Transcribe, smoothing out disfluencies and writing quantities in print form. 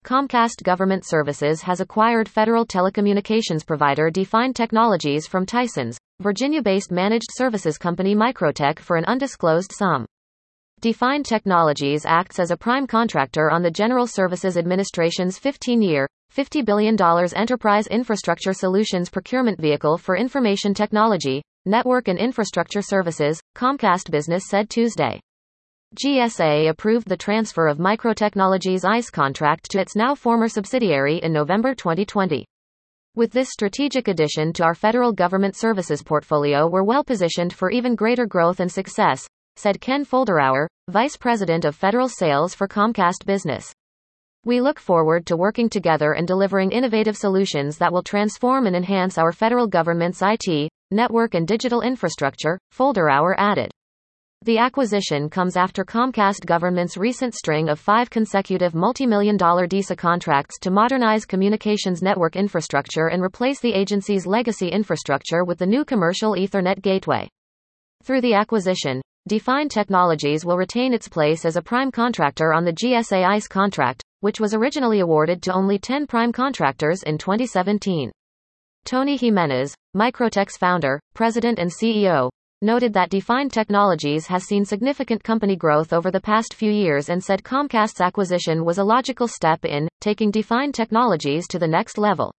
Comcast Government Services has acquired federal telecommunications provider Defined Technologies from Tysons, Virginia-based managed services company Microtech for an undisclosed sum. Defined Technologies acts as a prime contractor on the General Services Administration's 15-year, $50 billion Enterprise Infrastructure Solutions procurement vehicle for information technology, network and infrastructure services, Comcast Business said Tuesday. GSA approved the transfer of Microtechnology's ICE contract to its now former subsidiary in November 2020. With this strategic addition to our federal government services portfolio, we're well positioned for even greater growth and success, said Ken Folderauer, Vice President of Federal Sales for Comcast Business. We look forward to working together and delivering innovative solutions that will transform and enhance our federal government's IT, network and digital infrastructure, Folderauer added. The acquisition comes after Comcast Government's recent string of 5 consecutive multi-million-dollar DISA contracts to modernize communications network infrastructure and replace the agency's legacy infrastructure with the new commercial Ethernet gateway. Through the acquisition, Defined Technologies will retain its place as a prime contractor on the GSA ICE contract, which was originally awarded to only 10 prime contractors in 2017. Tony Jimenez, Microtech's founder, president and CEO, noted that Defined Technologies has seen significant company growth over the past few years and said Comcast's acquisition was a logical step in taking Defined Technologies to the next level.